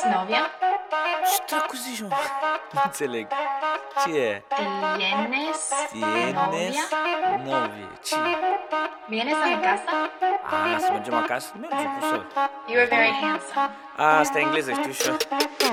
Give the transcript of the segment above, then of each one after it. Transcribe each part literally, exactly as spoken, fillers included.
novia? Ce dracu zici, mă? Nu înțeleg. Ce e? ¿Tienes Tienes novia? novie. Ce? ¿Vienes a mi casa? A, să mergem acasă? Mergem, cum să? You are very handsome. A, asta e engleză, știu și eu.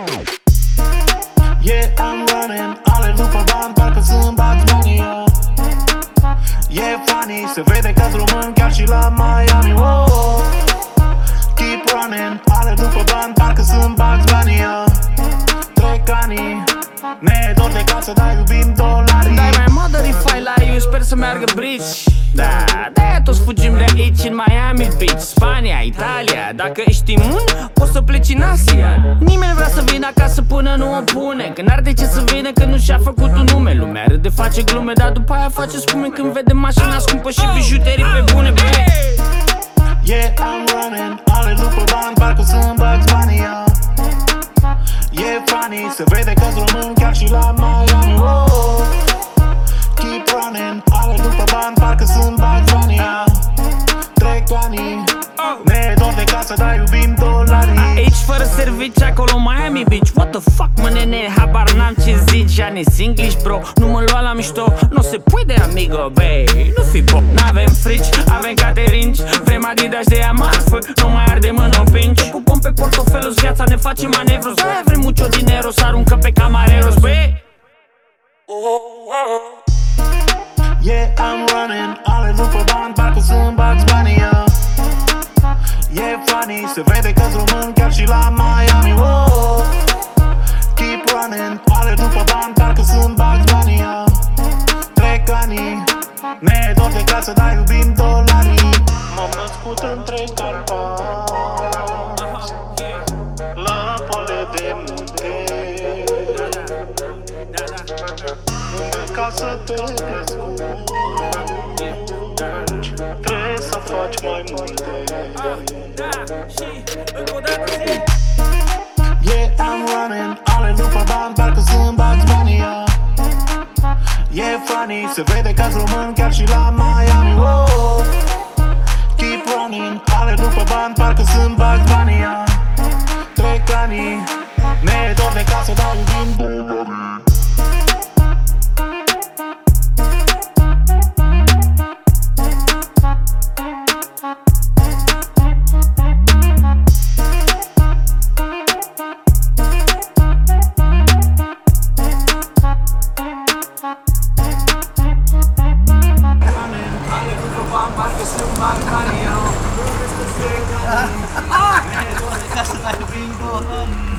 Yeah, I'm running, ale după bani, parcă sunt Bugs Bunny, yo. E funny, se vede că-s român chiar și la Miami, oh. Keep running, ale după bani, parcă sunt Bugs Bunny, yo. Trec ani, ne e dor de casă, dar iubim dolarii. Dai mai modify la eu, sper să meargă bridge. Da, de-aia toți fugim de aici în Miami Beach, Spania, Italia. Dacă ești imun, poți să pleci în Asia. Nimeni vrea să vină acasă până nu o pune, că n-ar de ce să vină când nu și-a făcut un nume. Lumea râde, face glume, dar după aia face spume când vede mașina scumpă și bijuterii pe bune, bine. Yeah, I'm running, ale după bani, parcă sunt Bugs Bunny, yo. E funny, se vede că-s român chiar și la Miami, oh. Keep running, ale după bani, parcă sunt Bugs Bunny, yo. Trec ani, ne e dor de casă, dar iubim dolarii. Aici fără servici, acolo Miami Beach. What the fuck, mă nene, habar n-am ce zici. Janis English, bro, nu mă lua la mișto. No se puede, amigo, bae, nu fi pop. N-avem frici, avem caterinci. Vrem Adidas de ea marfă, nu mai ardem în opinci. Ocupăm pe portofelul, viața ne face manevros. De-aia vrem mucho dinero, să aruncă pe camareros, băi. Yeah, I'm running, ale după bani, parcă sunt Bugs Bunny, yo. E funny, se vede că-s român chiar și la Miami, oh. Keep running, ale după bani, parcă sunt Bugs Bunny, yo. Trec ani, ne e dor de casă, dar iubim dolarii. M-am născut între Carpați, la pole de munte, unde ca să te descurci trebuie să faci mai multe. Yeah, I'm running, ale după bani, parcă sunt Bugs Bunny, yo. E funny, se vede că-s român chiar și la Miami, oh. Keep running, ale după bani, parcă sunt Bugs Bunny, yo. Trec ani, ne e dor de casă, dar iubim dolarii. Ca să mai vin cu